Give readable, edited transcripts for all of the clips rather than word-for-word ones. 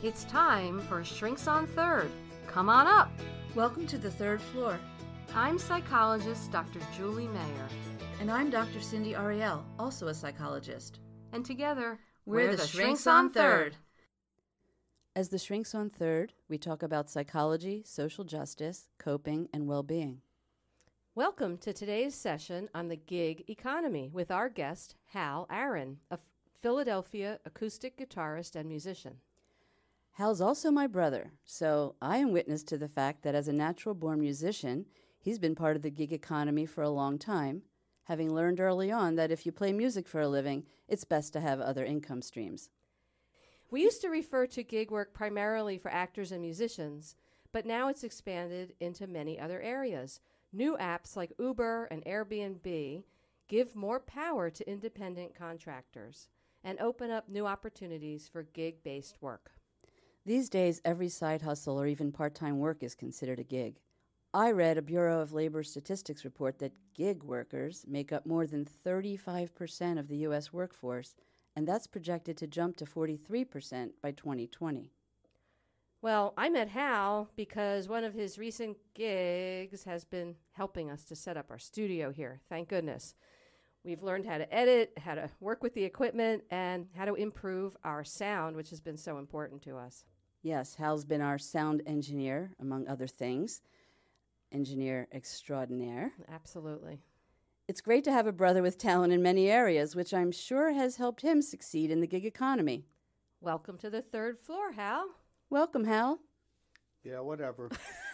It's time for Shrinks on Third. Come on up. Welcome to the third floor. I'm psychologist Dr. Julie Mayer. And I'm Dr. Cindy Ariel, also a psychologist. And together, we're the Shrinks on Third. As the Shrinks on Third, we talk about psychology, social justice, coping, and well-being. Welcome to today's session on the gig economy with our guest, Hal Aaron, a Philadelphia acoustic guitarist and musician. Hal's also my brother, so I am witness to the fact that as a natural-born musician, he's been part of the gig economy for a long time, having learned early on that if you play music for a living, it's best to have other income streams. We used to refer to gig work primarily for actors and musicians, but now it's expanded into many other areas. New apps like Uber and Airbnb give more power to independent contractors and open up new opportunities for gig-based work. These days, every side hustle or even part-time work is considered a gig. I read a Bureau of Labor Statistics report that gig workers make up more than 35% of the U.S. workforce, and that's projected to jump to 43% by 2020. Well, I met Hal because one of his recent gigs has been helping us to set up our studio here, thank goodness. We've learned how to edit, how to work with the equipment, and how to improve our sound, which has been so important to us. Yes, Hal's been our sound engineer, among other things. Engineer extraordinaire. Absolutely. It's great to have a brother with talent in many areas, which I'm sure has helped him succeed in the gig economy. Welcome to the third floor, Hal. Welcome, Hal. Yeah, whatever.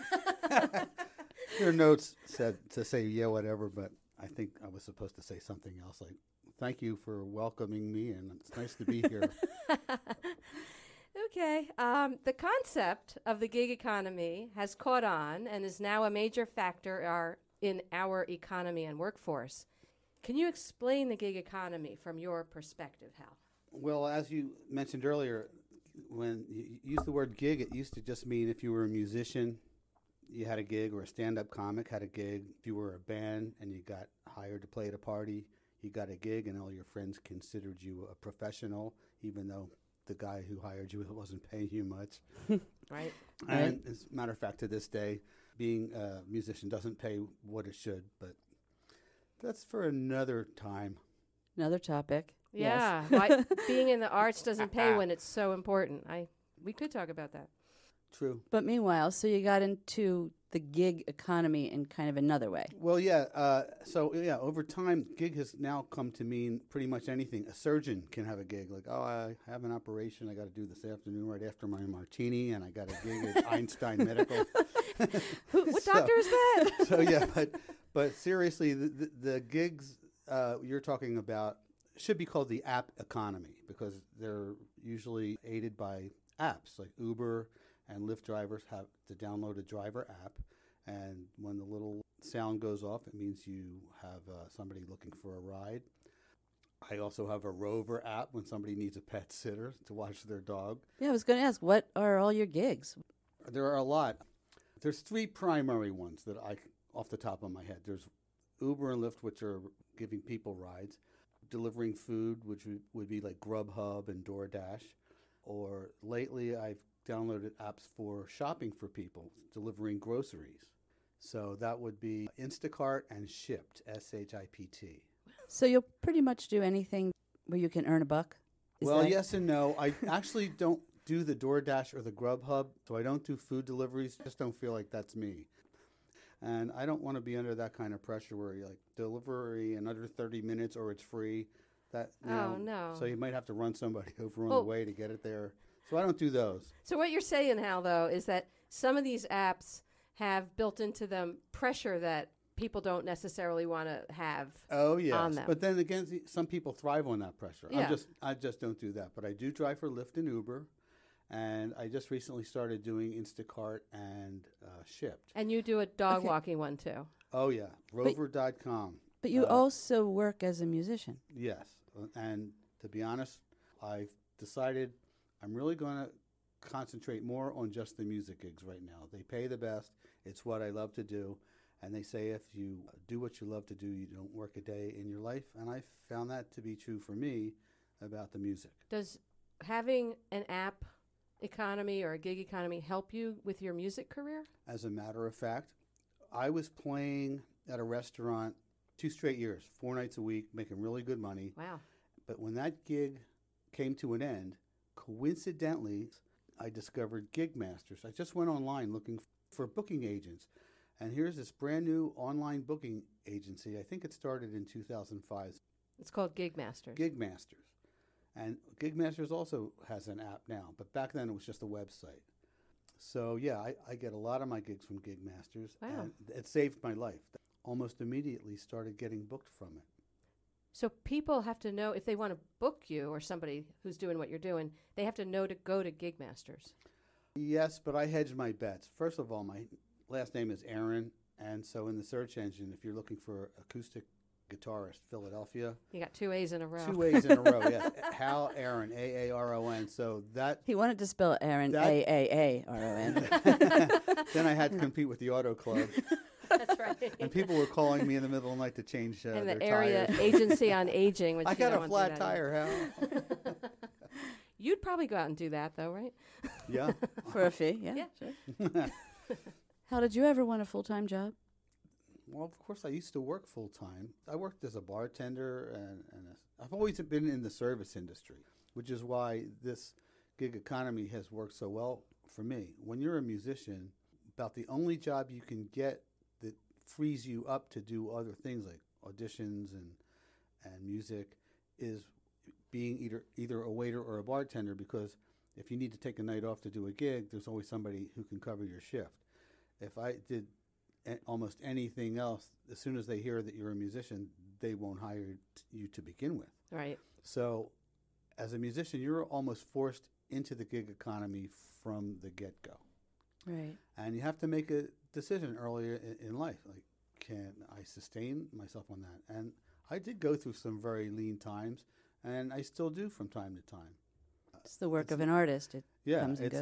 Your notes said to say, yeah, whatever, but I think I was supposed to say something else, like, thank you for welcoming me, and it's nice to be here. Okay. The concept of the gig economy has caught on and is now a major factor in our economy and workforce. Can you explain the gig economy from your perspective, Hal? Well, as you mentioned earlier, when you use the word gig, it used to just mean if you were a musician, you had a gig, or a stand-up comic had a gig. If you were a band and you got hired to play at a party, you got a gig, and all your friends considered you a professional, even though the guy who hired you wasn't paying you much. Right. And as a matter of fact, to this day, being a musician doesn't pay what it should, but that's for another time. Another topic. Yeah. Yes. Why, being in the arts doesn't pay when it's so important. We could talk about that. True. But meanwhile, so you got into the gig economy in kind of another way. Well, yeah. Over time, gig has now come to mean pretty much anything. A surgeon can have a gig. Like, oh, I have an operation I got to do this afternoon right after my martini, and I got a gig at Einstein Medical. What doctor is that? So, yeah, but seriously, the gigs you're talking about should be called the app economy, because they're usually aided by apps like Uber and Lyft. Drivers have to download a driver app, and when the little sound goes off, it means you have somebody looking for a ride. I also have a Rover app when somebody needs a pet sitter to watch their dog. Yeah, I was going to ask, what are all your gigs? There are a lot. There's three primary ones that off the top of my head. There's Uber and Lyft, which are giving people rides, delivering food, which would be like Grubhub and DoorDash, or lately I've downloaded apps for shopping for people, delivering groceries. So that would be Instacart and Shipt, S-H-I-P-T. So you'll pretty much do anything where you can earn a buck? Yes and no. I actually don't do the DoorDash or the Grubhub, so I don't do food deliveries. Just don't feel like that's me. And I don't want to be under that kind of pressure where you're like, delivery in under 30 minutes or it's free. No. So you might have to run somebody over on the way to get it there. So I don't do those. So what you're saying, Hal, though, is that some of these apps have built into them pressure that people don't necessarily want to have on them. But then again, some people thrive on that pressure. Yeah. I just don't do that. But I do drive for Lyft and Uber. And I just recently started doing Instacart and Shipt. And you do a dog walking one, too. Oh, yeah. Rover.com. But you also work as a musician. Yes. And to be honest, I've decided I'm really going to concentrate more on just the music gigs right now. They pay the best. It's what I love to do. And they say if you do what you love to do, you don't work a day in your life. And I found that to be true for me about the music. Does having an app economy or a gig economy help you with your music career? As a matter of fact, I was playing at a restaurant 2 straight years, 4 nights a week, making really good money. Wow. But when that gig came to an end, coincidentally, I discovered Gig Masters. I just went online looking for booking agents. And here's this brand new online booking agency. I think it started in 2005. It's called Gig Masters. Gig Masters. And Gig Masters also has an app now, but back then it was just a website. So, yeah, I get a lot of my gigs from Gig Masters. Wow. And it saved my life. Almost immediately started getting booked from it. So people have to know if they want to book you or somebody who's doing what you're doing, they have to know to go to Gig Masters. Yes, but I hedge my bets. First of all, my last name is Aaron, and so in the search engine, if you're looking for acoustic guitarist, Philadelphia, You got 2 A's in a row. 2 A's in a row, yes. Hal Aaron, Aaron. So that, He wanted to spell Aaron, That- Aaron. then I had to compete with the Auto Club, That's right. and people were calling me in the middle of the night to change and their the area tires. agency on aging. Which I you got don't a want to do flat that either. tire, Hal. You'd probably go out and do that, though, right? Yeah. For a fee, yeah. Yeah. Sure. How did you ever want a full-time job? Well, of course, I used to work full time. I worked as a bartender, I've always been in the service industry, which is why this gig economy has worked so well for me. When you're a musician, about the only job you can get that frees you up to do other things like auditions and music is being either a waiter or a bartender, because if you need to take a night off to do a gig, there's always somebody who can cover your shift. If I did almost anything else, as soon as they hear that you're a musician, they won't hire you to begin with. Right. So as a musician, you're almost forced into the gig economy from the get-go. Right. And you have to make a decision earlier in life. Like, can I sustain myself on that? And I did go through some very lean times, and I still do from time to time. It's the work of an artist. It Yeah, comes and it's goes.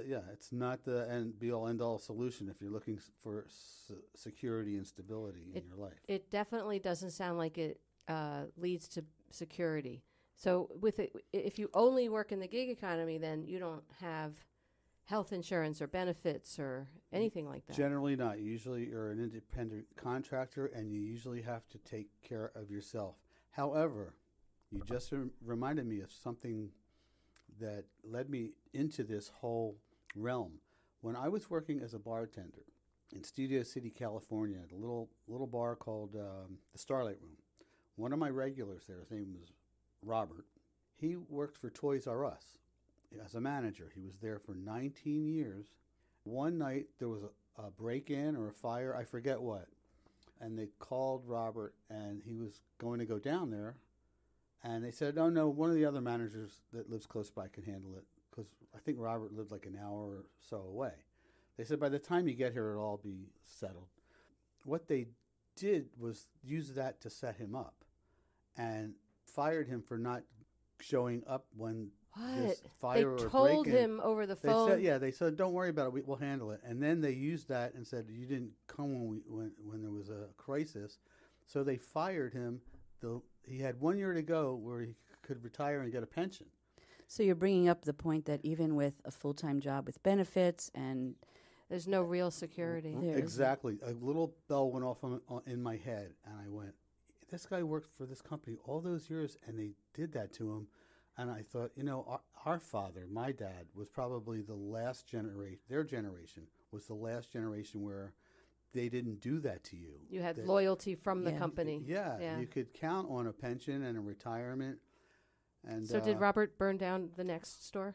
not the end be all end all solution if you're looking for security and stability in your life. It definitely doesn't sound like it leads to security. So with it, if you only work in the gig economy, then you don't have health insurance or benefits or anything like that. Generally not. Usually you're an independent contractor, and you usually have to take care of yourself. However, you just reminded me of something that led me into this whole realm. When I was working as a bartender in Studio City, California, at a little bar called the Starlight Room, one of my regulars there, his name was Robert, he worked for Toys R Us as a manager. He was there for 19 years. One night there was a break-in or a fire, I forget what, and they called Robert, and he was going to go down there. And they said, oh, no, one of the other managers that lives close by can handle it, because I think Robert lived like an hour or so away. They said, by the time you get here, it'll all be settled. What they did was use that to set him up and fired him for not showing up when this What? fire They or told break-in. him over the They phone. said, they said, don't worry about it, we'll handle it. And then they used that and said, you didn't come when there was a crisis. So they fired him. He had 1 year to go where he could retire and get a pension. So you're bringing up the point that even with a full-time job with benefits and There's no real security. There Exactly. A little bell went off in my head, and I went, this guy worked for this company all those years, and they did that to him. And I thought, our father, my dad, was probably the last generation. Their generation was the last generation where they didn't do that to you. You had That- loyalty from the Yeah. company. Yeah, you could count on a pension and a retirement. And So did Robert burn down the next store?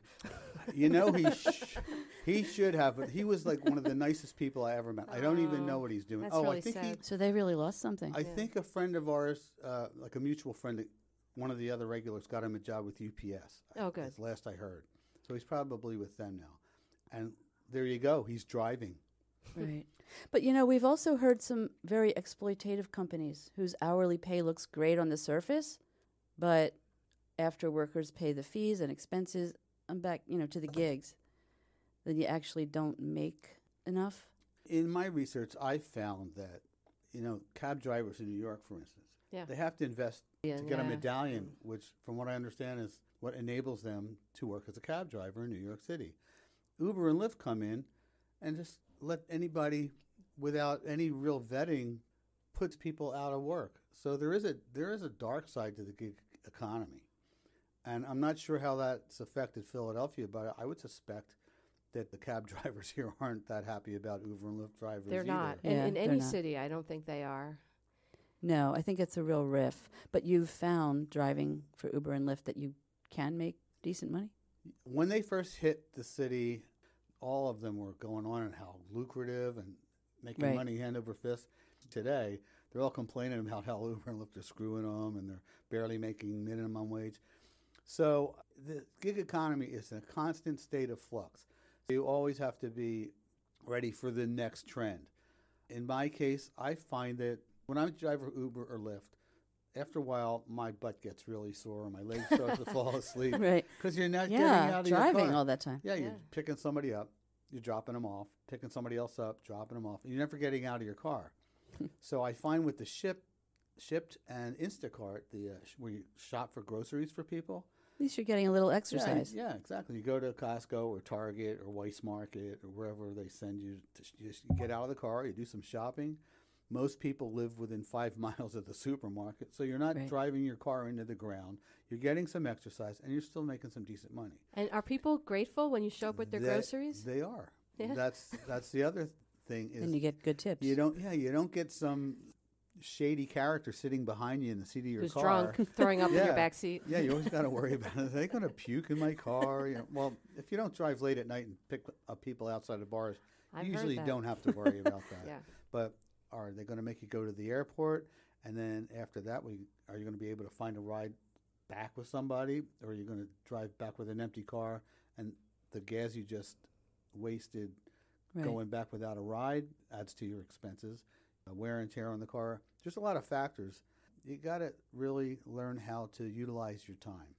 he should have, but he was like one of the nicest people I ever met. I don't even know what he's doing. That's I really think sad. so they really lost something. I think a friend of ours, like a mutual friend, one of the other regulars, got him a job with UPS. Oh, good. That's last I heard. So he's probably with them now. And there you go. He's driving. Right. But, we've also heard some very exploitative companies whose hourly pay looks great on the surface, but after workers pay the fees and expenses, I'm back, to the gigs, then you actually don't make enough. In my research, I found that, cab drivers in New York, for instance, Yeah. they have to invest to get a medallion, which, from what I understand, is what enables them to work as a cab driver in New York City. Uber and Lyft come in and just let anybody without any real vetting puts people out of work. So there is a dark side to the gig economy. And I'm not sure how that's affected Philadelphia, but I would suspect that the cab drivers here aren't that happy about Uber and Lyft drivers They're either. not. Yeah, In they're any not. city, I don't think they are. No, I think it's a real riff. But you've found driving for Uber and Lyft that you can make decent money? When they first hit the city, all of them were going on and how lucrative and making Right. money hand over fist. Today, they're all complaining about how Uber and Lyft are screwing them and they're barely making minimum wage. So the gig economy is in a constant state of flux. You always have to be ready for the next trend. In my case, I find that when I drive Uber or Lyft, after a while, my butt gets really sore, my legs start to fall asleep Right. because you're not getting Yeah, out of your driving car. all that time. Yeah, you're Yeah. picking somebody up, you're dropping them off, picking somebody else up, dropping them off. You're never getting out of your car. So I find with the Shipt and Instacart, where you shop for groceries for people. At least you're getting a little exercise. Yeah, exactly. You go to Costco or Target or Weis Market or wherever they send you. You get out of the car, you do some shopping. Most people live within 5 miles of the supermarket, so you're not Right. driving your car into the ground. You're getting some exercise, and you're still making some decent money. And are people grateful when you show up with their groceries? They are. Yeah. That's the other thing is And you get good tips. you don't get some shady character sitting behind you in the seat of your Who's car. drunk, throwing up in your Yeah. back seat? Yeah, you always got to worry about it. Are they going to puke in my car? Well, if you don't drive late at night and pick up people outside of bars, I've you heard usually that. don't have to worry about that. Yeah. But are they going to make you go to the airport, and then after that, are you going to be able to find a ride back with somebody, or are you going to drive back with an empty car and the gas you just wasted Right. going back without a ride adds to your expenses, wear and tear on the car. There's a lot of factors. You got to really learn how to utilize your time.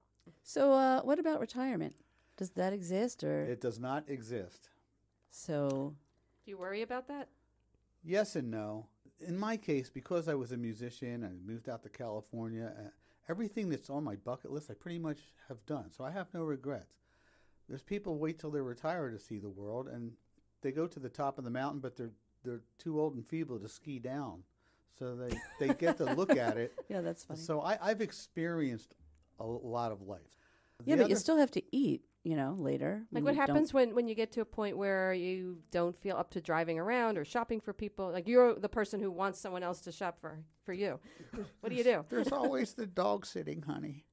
So what about retirement? Does that exist? Or It does not exist. so Do you worry about that? Yes and no. In my case, because I was a musician, I moved out to California, everything that's on my bucket list I pretty much have done. So I have no regrets. There's people wait till they're retired to see the world, and they go to the top of the mountain, but they're too old and feeble to ski down. So they get to look at it. yeah, that's funny. So I've experienced a lot of life. yeah, The but you other- still have to eat, later. Like when what you don't- happens when you get to a point where you don't feel up to driving around or shopping for people? Like you're the person who wants someone else to shop for you. What do you do? There's always the dog sitting, honey.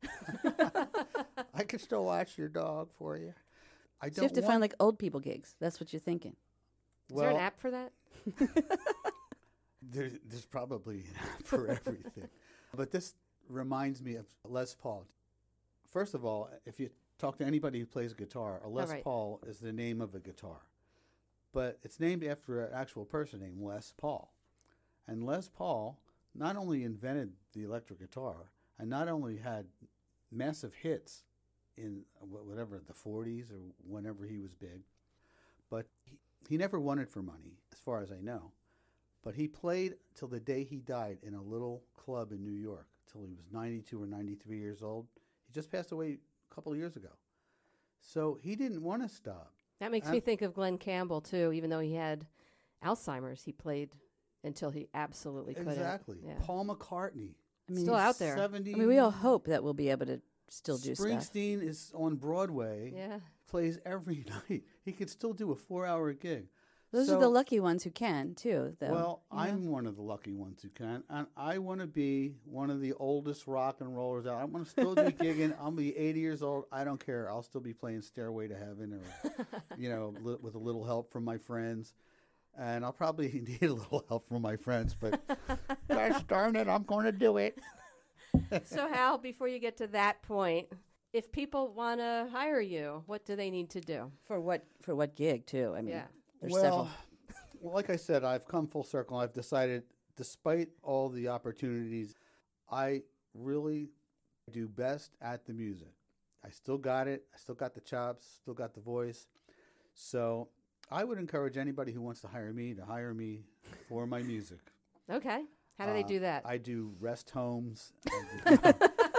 I can still watch your dog for you. I So don't you have to want, find like old people gigs. That's what you're thinking. Is there an app for that? There's probably an app for everything. But this reminds me of Les Paul. First of all, if you talk to anybody who plays guitar, a Les right. Paul is the name of a guitar. But it's named after an actual person named Les Paul. And Les Paul not only invented the electric guitar and not only had massive hits in whatever, the 40s or whenever he was big, but he never wanted for money, as far as I know. But he played till the day he died in a little club in New York, till he was 92 or 93 years old. He just passed away a couple of years ago. So he didn't want to stop. That makes me think of Glenn Campbell too. Even though he had Alzheimer's, he played until he absolutely couldn't. Exactly. Yeah. Paul McCartney. I mean, Still out there. 70. we all hope that we'll be able to still do stuff. Springsteen is on Broadway. Yeah. Plays every night. He could still do a 4-hour gig. Those are the lucky ones who can too, though. Well, you know? I'm one of the lucky ones who can, and I want to be one of the oldest rock and rollers out. I want to still be gigging. I'll be 80 years old. I don't care. I'll still be playing Stairway to Heaven, or with a little help from my friends. And I'll probably need a little help from my friends, but gosh darn it, I'm going to do it. So Hal, before you get to that point, if people want to hire you, what do they need to do? for what gig too? I mean, Yeah. there's several. Well, like I said, I've come full circle. I've decided, despite all the opportunities, I really do best at the music. I still got it. I still got the chops, still got the voice. So I would encourage anybody who wants to hire me for my music. Okay. How do they do that? I do rest homes.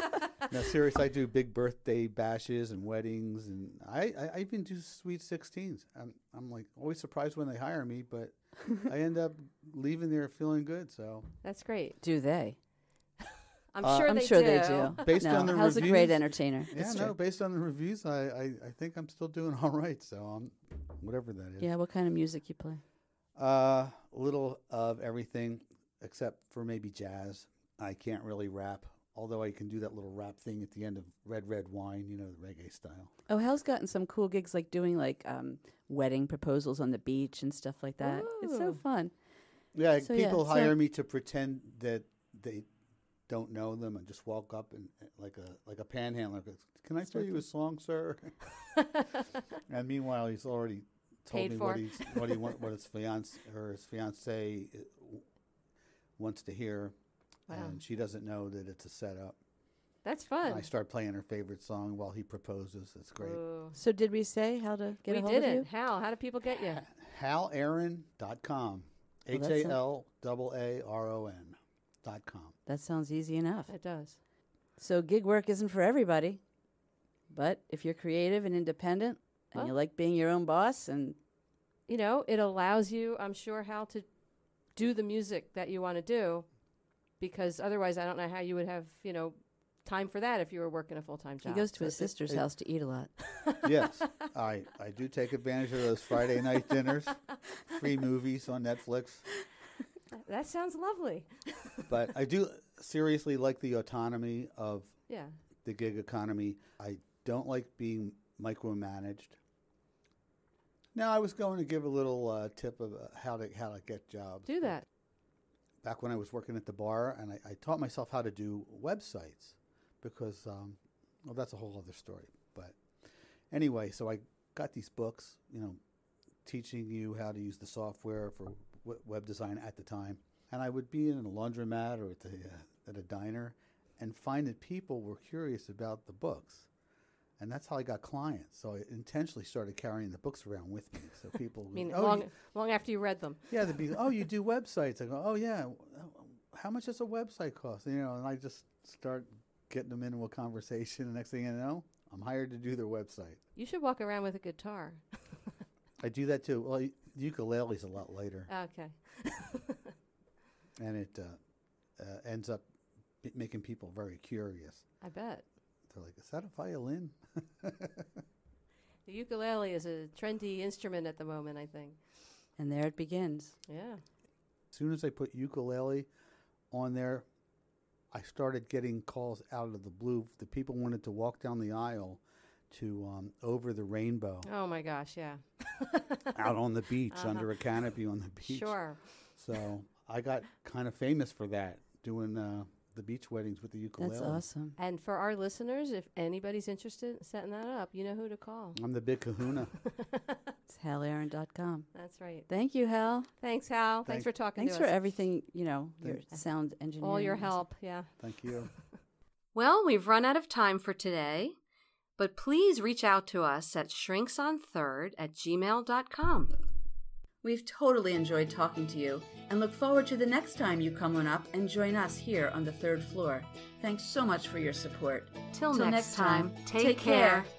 No, seriously, I do big birthday bashes and weddings, and I even do sweet 16s. I'm like always surprised when they hire me, but I end up leaving there feeling good. So That's great. Do they? I'm I'm they sure do. they do. Based No, on the Hal's a reviews, great entertainer. yeah, It's no, true. based on the reviews, I think I'm still doing all right. So I'm whatever that is. Yeah, what kind of music you play? A little of everything except for maybe jazz. I can't really rap, although I can do that little rap thing at the end of Red Red Wine, you know, the reggae style. Oh, Hal's gotten some cool gigs like doing like wedding proposals on the beach and stuff like that. It's so Ooh. fun. Yeah, So, people yeah, so- hire me to pretend that they don't know them and just walk up and like a panhandler goes, "Can I play you a song, sir?" And meanwhile, he's already told Paid me for. what his fiance wants to hear, Wow. and she doesn't know that it's a setup. That's And I fun. start playing her favorite song while he proposes. It's great. Ooh. So did we say how to get We a hold of you? didn't. How do people get you? HalAaron.com. Well, that's a- HalAaron.com. That sounds easy enough. It does. So gig work isn't for everybody, but if you're creative and independent and you Well- like being your own boss, and You know, it allows you, I'm sure, how to do the music that you want to do, because otherwise I don't know how you would have, time for that if you were working a full-time job. he goes to his sister's house to eat a lot. Yes, I do take advantage of those Friday night dinners, free movies on Netflix. That sounds lovely. But I do seriously like the autonomy of Yeah. the gig economy. I don't like being micromanaged. Now, I was going to give a little tip of how to get jobs. Do that. Back when I was working at the bar, and I taught myself how to do websites because, well, that's a whole other story. But anyway, so I got these books, teaching you how to use the software for web design at the time. And I would be in a laundromat or at a diner and find that people were curious about the books. And that's how I got clients. So I intentionally started carrying the books around with me. So people I mean, would, long after you read them. yeah, they'd be, oh, you do websites. I go, oh, yeah. How much does a website cost? And I just start getting them into a conversation. And next thing you know, I'm hired to do their website. You should walk around with a guitar. I do that too. Well, ukulele's a lot later. Okay. And it ends up making people very curious. I bet. They're like, is that a violin? The ukulele is a trendy instrument at the moment, I think. And there it begins. Yeah. As soon as I put ukulele on there, I started getting calls out of the blue. The people wanted to walk down the aisle to Over the Rainbow, Oh, my gosh, yeah. out on the beach, under a canopy on the beach. Sure. So I got kind of famous for that, doing the beach weddings with the ukulele. That's awesome. And for our listeners, if anybody's interested in setting that up, you know who to call. I'm the big kahuna. It's HalAaron.com. That's right. Thank you, Hal. Thanks, Hal. Thanks for talking Thanks to for us. everything, your sound engineering. All your and stuff. help, yeah. Thank you. Well, we've run out of time for today, but please reach out to us at shrinksonthird@gmail.com. We've totally enjoyed talking to you and look forward to the next time you come on up and join us here on the third floor. Thanks so much for your support. Till next time, take care.